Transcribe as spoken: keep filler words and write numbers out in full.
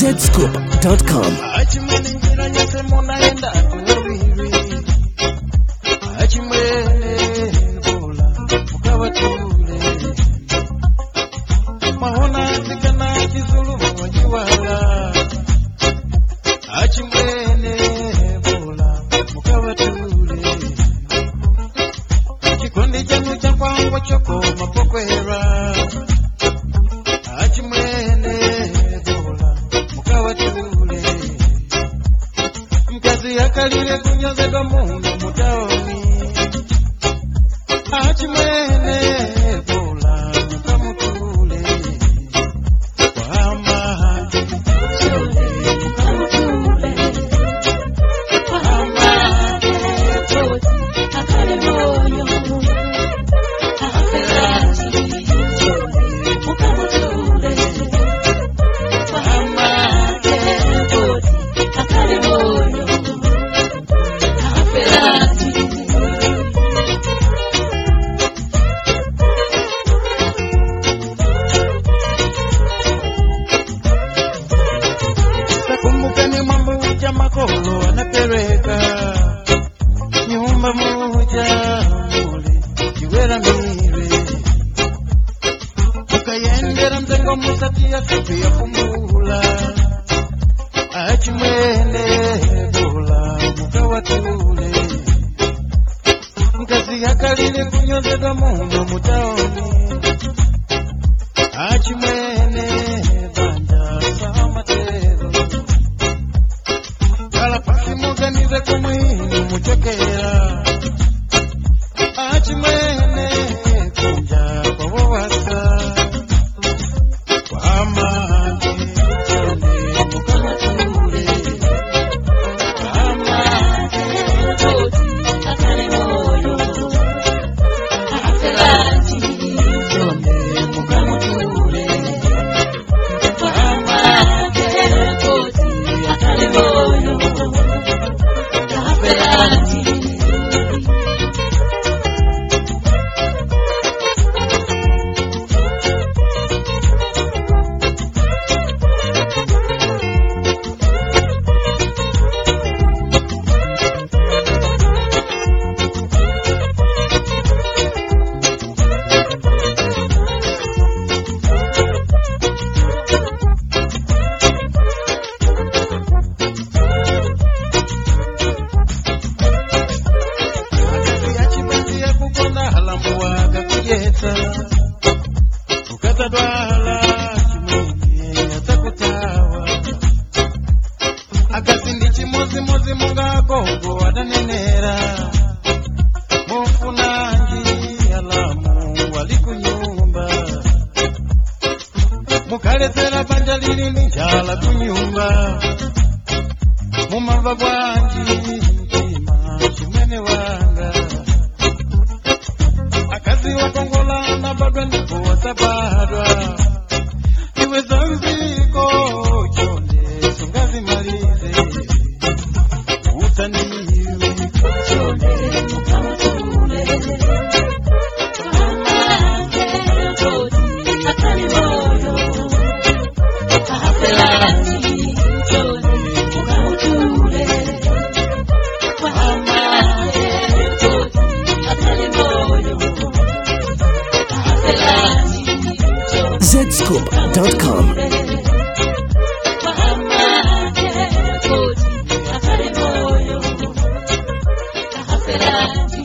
zscoop dot com. Achimwene njira nyose munaenda tuwawiri, achimwene bola mukavatule, mahona tikana chizulu mwajiwala, achimwene bola mukavatule, chikondi chanu cha kwangu choko mapokwera, achimwene bola mukavatule, mkazi yakalile kunyozedwa mundu mutaoni, achimwene bola mukamutule, kwa amani mukamutule, kwa amani akale moyo aferati mukamutule, kwa amani akale moyo aferati. Kumbukeni mambo ya makolo anapeleka nyumba moja mule kiwera mire, ukayendera mtengo musatia siku ya kumula, achimwene bola mukawatule, mkazi yakalile kunyozedwa mundu mutaoni, achimwene banja samatero, kala pasi muganize kumwini muchokera, achimwene kunja kwa wawasa, kwa amani mukamatule, kwa amani akale moyo aferati mukamutule, kwa amani akale moyo aferati. Yachibandia kukona halamu waka kujeta, ukata dwala chimwene atakutawa, akasindi chimozi mozi munga kongo wadanenera, mufunanji halamu walikunyumba, mukaletera banja lili njala kunyumba, mumava bwanji mtima chimwene wanga, akazi wakongola na badwa ndipo watabadwa, iwe zanziko chonde songazi malize, utaniwe chonde mukamutule, kwa amani akali moyo aferati chonde mukamutule, kwa amani akali moyo aferati zscoop dot com. kwa amani akali moyo aferati.